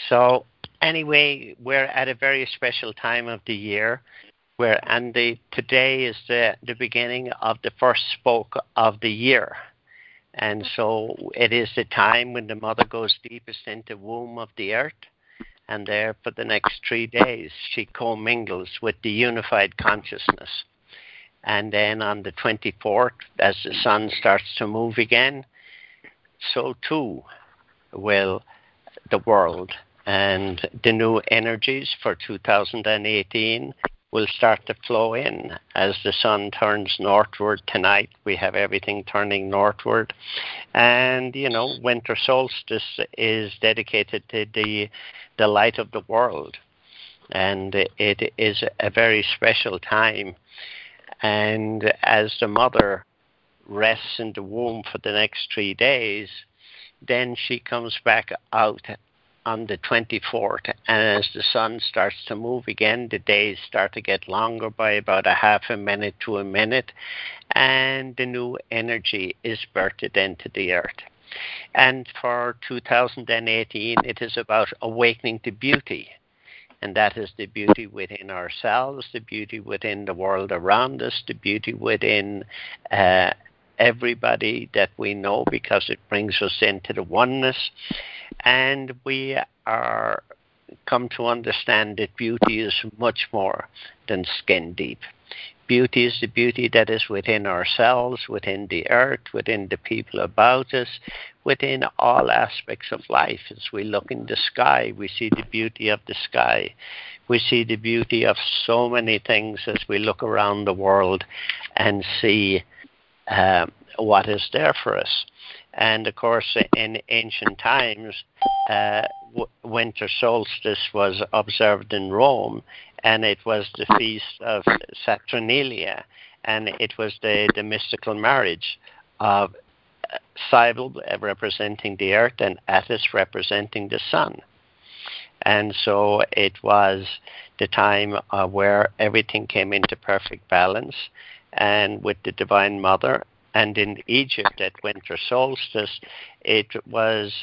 So anyway, we're at a very special time of the year where today is the beginning of the first spoke of the year. And so it is the time when the mother goes deepest into the womb of the earth. And there for the next 3 days, she commingles with the unified consciousness. And then on the 24th, as the sun starts to move again, so too will the world. And the new energies for 2018 will start to flow in as the sun turns northward tonight. We have everything turning northward. And, winter solstice is dedicated to the light of the world. And it is a very special time. And as the mother rests in the womb for the next 3 days, then she comes back out on the 24th. And as the sun starts to move again, the days start to get longer by about a half a minute to a minute. And the new energy is birthed into the earth. And for 2018, it is about awakening to beauty. And that is the beauty within ourselves, the beauty within the world around us, the beauty within everybody that we know, because it brings us into the oneness. And we are come to understand that beauty is much more than skin deep. Beauty is the beauty that is within ourselves, within the earth, within the people about us, within all aspects of life. As we look in the sky, we see the beauty of the sky. We see the beauty of so many things as we look around the world and see what is there for us. And of course, in ancient times, winter solstice was observed in Rome, and it was the feast of Saturnalia, and it was the mystical marriage of Cybele representing the earth and Attis representing the sun. And so it was the time where everything came into perfect balance, and with the Divine Mother. And in Egypt at winter solstice, it was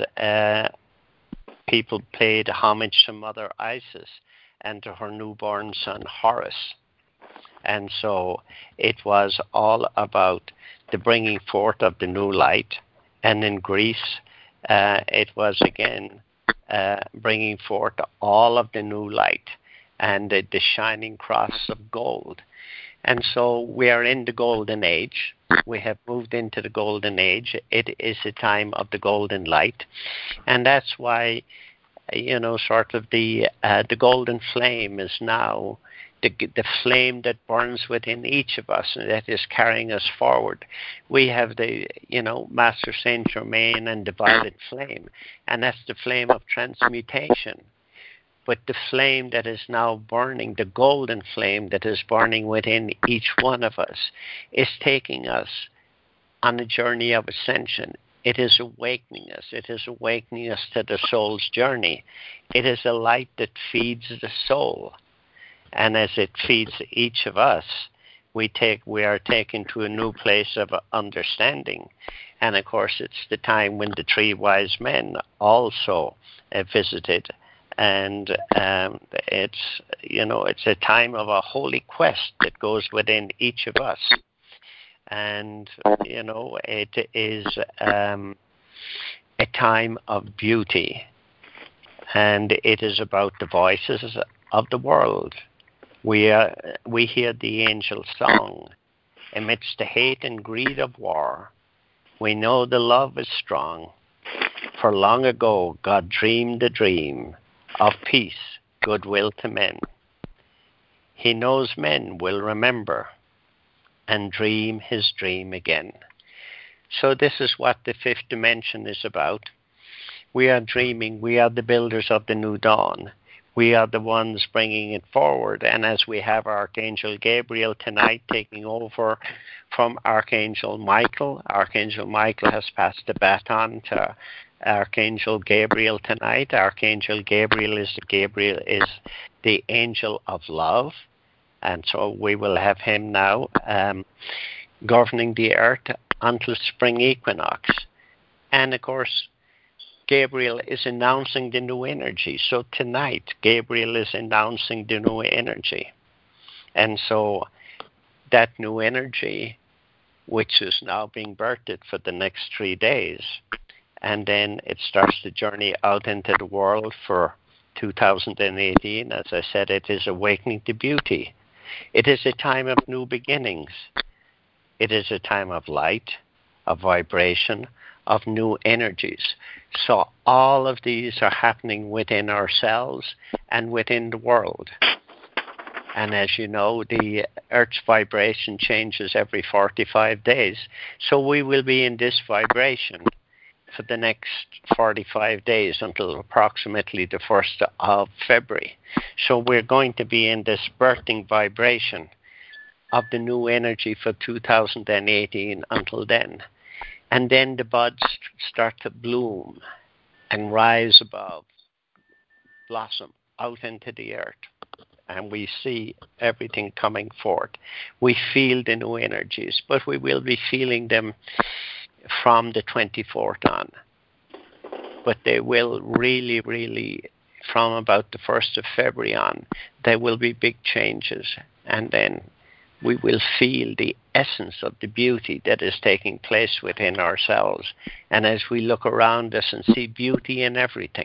people paid homage to Mother Isis and to her newborn son Horus. And so it was all about the bringing forth of the new light. And in Greece, it was again bringing forth all of the new light and the shining cross of gold. And so we are in the golden age. We have moved into the golden age. It is a time of the golden light. And that's why, sort of the golden flame is now the flame that burns within each of us and that is carrying us forward. We have the, Master Saint Germain and the violet flame, and that's the flame of transmutation. But the flame that is now burning, the golden flame that is burning within each one of us, is taking us on a journey of ascension. It is awakening us. It is awakening us to the soul's journey. It is a light that feeds the soul. And as it feeds each of us, we are taken to a new place of understanding. And of course, it's the time when the three wise men also visited. And it's a time of a holy quest that goes within each of us. And, it is a time of beauty. And it is about the voices of the world. We hear the angel song amidst the hate and greed of war. We know the love is strong. For long ago, God dreamed a dream of peace, goodwill to men. He knows men will remember and dream his dream again. So this is what the fifth dimension is about. We are dreaming. We are the builders of the new dawn. We are the ones bringing it forward. And as we have Archangel Gabriel tonight taking over from Archangel Michael has passed the baton to Archangel Gabriel tonight. Archangel Gabriel is the angel of love. And so we will have him now governing the earth until spring equinox. And of course, Gabriel is announcing the new energy. So tonight, Gabriel is announcing the new energy. And so that new energy, which is now being birthed for the next 3 days, and then it starts the journey out into the world for 2018. As I said, it is awakening to beauty. It is a time of new beginnings. It is a time of light, of vibration, of new energies. So all of these are happening within ourselves and within the world. And as you know, the Earth's vibration changes every 45 days. So we will be in this vibration for the next 45 days until approximately the 1st of February. So we're going to be in this birthing vibration of the new energy for 2018 until then. And then the buds start to bloom and rise above, blossom out into the earth. And we see everything coming forth. We feel the new energies, but we will be feeling them from the 24th on. But they will really, from about the 1st of February on, there will be big changes. And then we will feel the essence of the beauty that is taking place within ourselves. And as we look around us and see beauty in everything,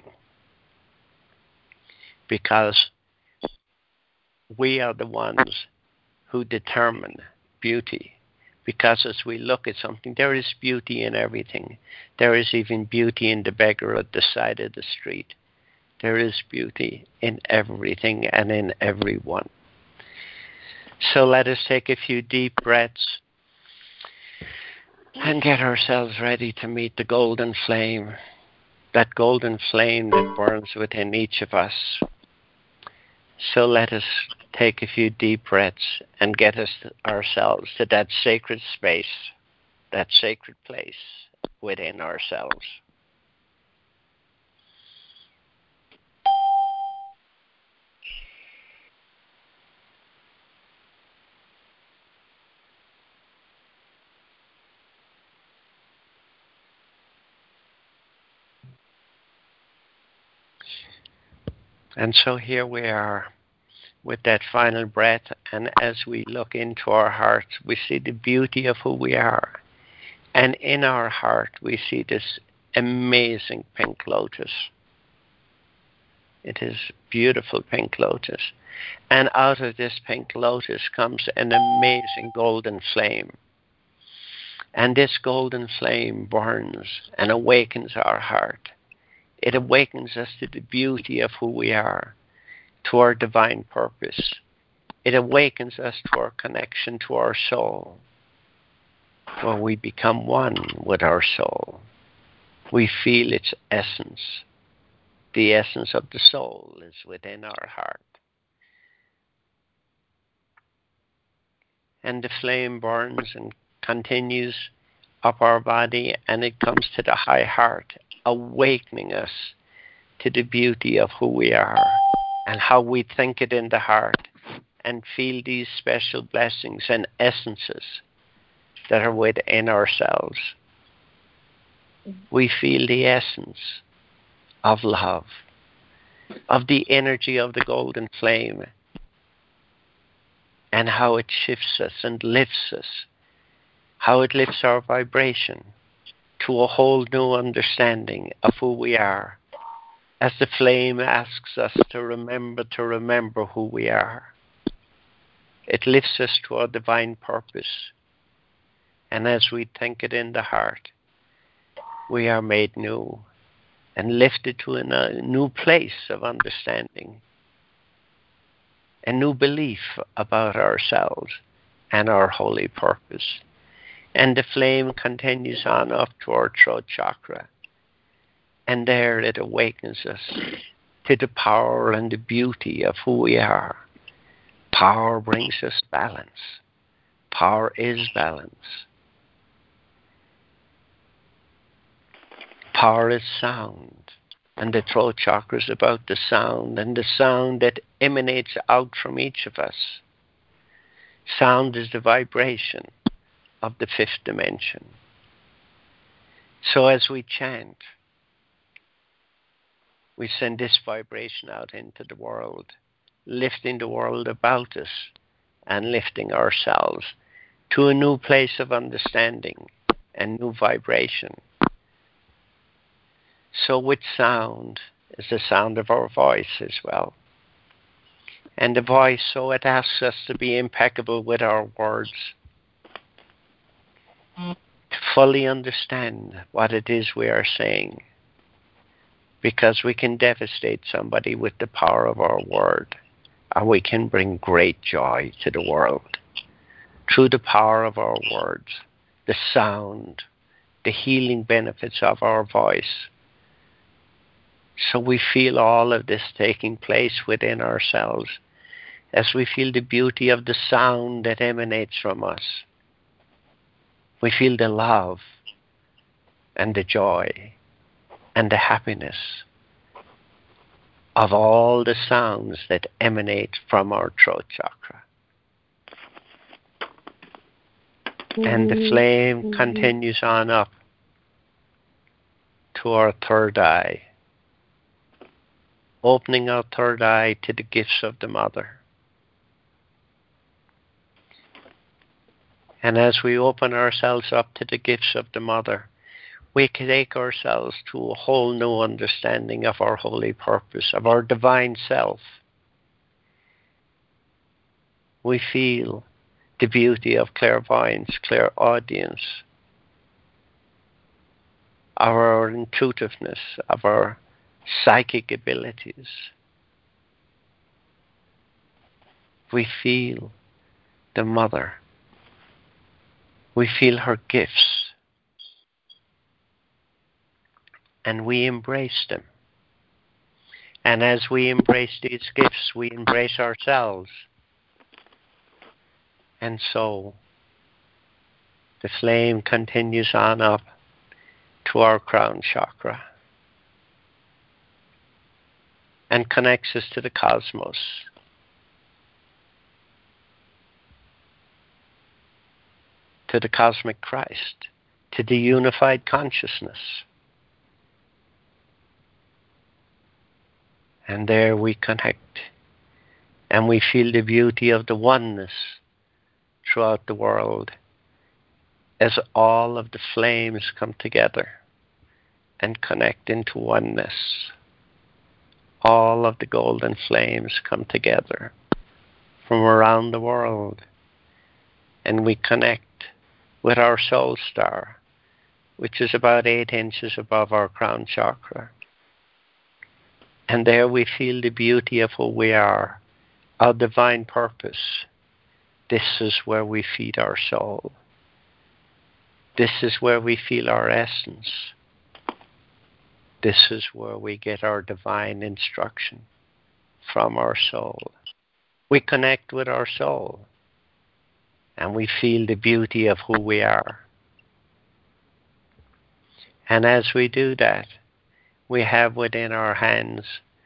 because we are the ones who determine beauty. Because as we look at something, there is beauty in everything. There is even beauty in the beggar at the side of the street. There is beauty in everything and in everyone. So let us take a few deep breaths and get ourselves ready to meet the golden flame, that golden flame that burns within each of us. So let us take a few deep breaths and get ourselves to that sacred space, that sacred place within ourselves. And so here we are with that final breath, and as we look into our hearts, we see the beauty of who we are. And in our heart, we see this amazing pink lotus. It is beautiful pink lotus. And out of this pink lotus comes an amazing golden flame. And this golden flame burns and awakens our heart. It awakens us to the beauty of who we are, to our divine purpose. It awakens us to our connection to our soul, where we become one with our soul. We feel its essence. The essence of the soul is within our heart. And the flame burns and continues up our body, and it comes to the high heart, awakening us to the beauty of who we are and how we think it in the heart and feel these special blessings and essences that are within ourselves. We feel the essence of love, of the energy of the golden flame, and how it shifts us and lifts us, how it lifts our vibration to a whole new understanding of who we are, as the flame asks us to remember who we are. It lifts us to our divine purpose, and as we think it in the heart, we are made new and lifted to a new place of understanding, a new belief about ourselves and our holy purpose. And the flame continues on up to our throat chakra. And there it awakens us to the power and the beauty of who we are. Power brings us balance. Power is balance. Power is sound. And the throat chakra is about the sound, and the sound that emanates out from each of us. Sound is the vibration of the fifth dimension. So as we chant, We send this vibration out into the world, lifting the world about us and lifting ourselves to a new place of understanding and new vibration. So with sound is the sound of our voice as well. And the voice, so it asks us to be impeccable with our words, to fully understand what it is we are saying, because we can devastate somebody with the power of our word, or we can bring great joy to the world through the power of our words, the sound, the healing benefits of our voice. So we feel all of this taking place within ourselves as we feel the beauty of the sound that emanates from us. We feel the love and the joy and the happiness of all the sounds that emanate from our throat chakra. And the flame continues on up to our third eye, opening our third eye to the gifts of the Mother. And as we open ourselves up to the gifts of the Mother, we can take ourselves to a whole new understanding of our holy purpose, of our divine self. We feel the beauty of clairvoyance, clairaudience, of our intuitiveness, of our psychic abilities. We feel the Mother. We feel her gifts. And we embrace them. And as we embrace these gifts, we embrace ourselves. And so the flame continues on up to our crown chakra and connects us to the cosmos. To the cosmic Christ, to the unified consciousness. And there we connect, and we feel the beauty of the oneness throughout the world as all of the flames come together and connect into oneness. All of the golden flames come together from around the world, and we connect with our soul star, which is about 8 inches above our crown chakra. And there we feel the beauty of who we are, our divine purpose. This is where we feed our soul. This is where we feel our essence. This is where we get our divine instruction from our soul. We connect with our soul, and we feel the beauty of who we are. And as we do that, we have within our hands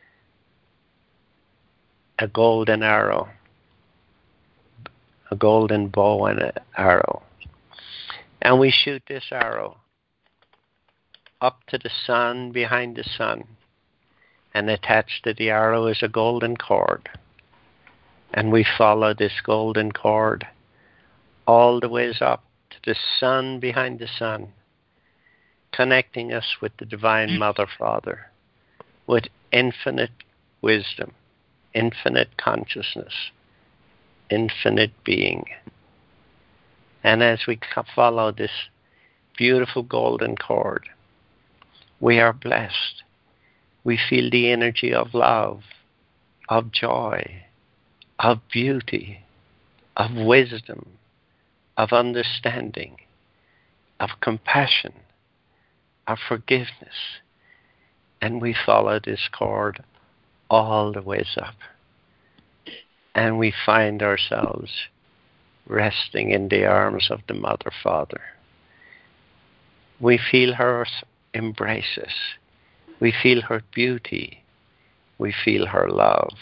a golden arrow, a golden bow and an arrow. And we shoot this arrow up to the sun, behind the sun. And attached to the arrow is a golden cord. And we follow this golden cord all the ways up to the sun, behind the sun, connecting us with the Divine Mother Father, with infinite wisdom, infinite consciousness, infinite being. And as we follow this beautiful golden cord, we are blessed. We feel the energy of love, of joy, of beauty, of wisdom, of understanding, of compassion, of forgiveness. And we follow this cord all the ways up. And we find ourselves resting in the arms of the Mother Father. We feel her embrace us. We feel her beauty. We feel her love.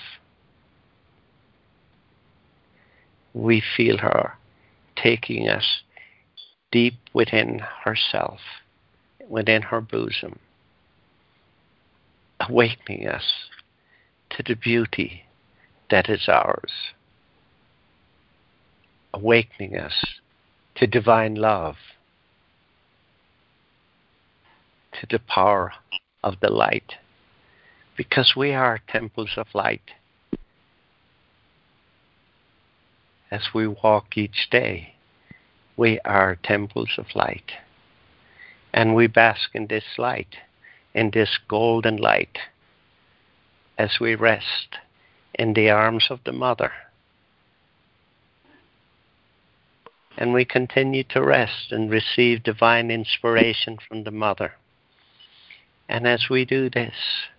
We feel her taking us deep within herself, within her bosom. awakening us to the beauty that is ours, awakening us to divine love, to the power of the light, because we are temples of light. As we walk each day, we are temples of light, and we bask in this light, in this golden light, as we rest in the arms of the Mother. And we continue to rest and receive divine inspiration from the Mother. And as we do this,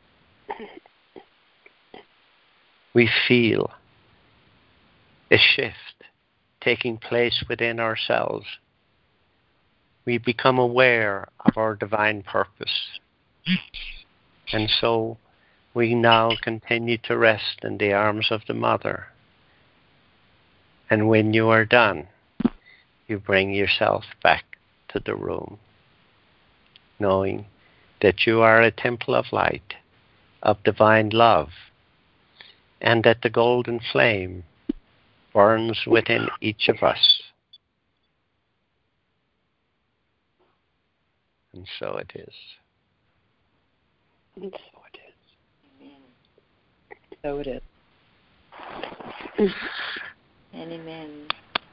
we feel a shift taking place within ourselves. We become aware of our divine purpose. And so we now continue to rest in the arms of the Mother. And when you are done, you bring yourself back to the room, knowing that you are a temple of light, of divine love, and that the golden flame burns within each of us. And so it is. And so it is. So it is. Amen.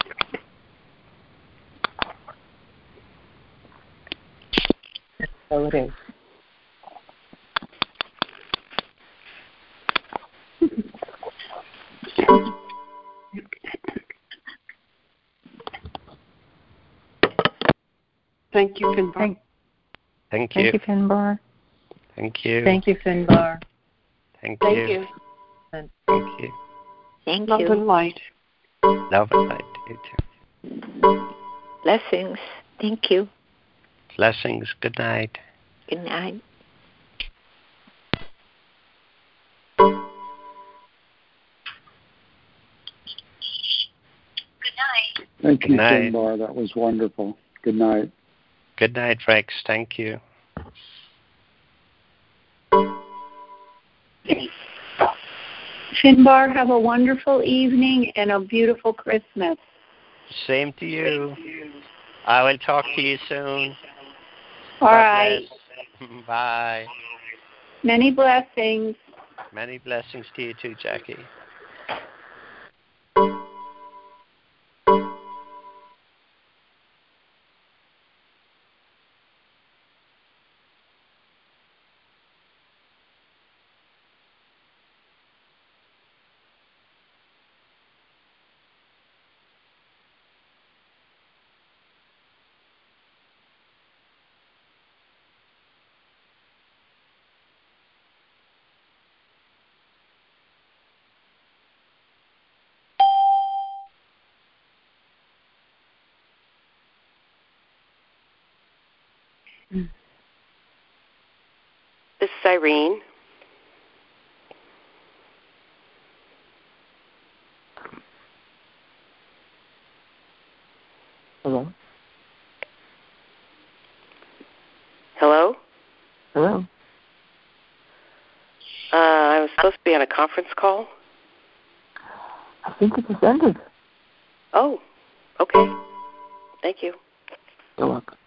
So it is. Thank you, Finbar. Thank you. Thank you, Finbar. Thank you. Thank you, Finbar. Thank Thank you. you. Thank you. Thank Love you. and light. Love and light to you too. Blessings. Thank you. Blessings. Good night. Good night. Thank you, Good night. Finbar. That was wonderful. Good night. Good night, Rex. Thank you. Finbar, have a wonderful evening and a beautiful Christmas. Same to you. I will talk to you soon. All God right. bless. Bye. Many blessings. Many blessings to you too, Jackie. This is Irene. Hello? Hello? Hello? I was supposed to be on a conference call. I think it just ended. Oh, okay. Thank you. You're welcome.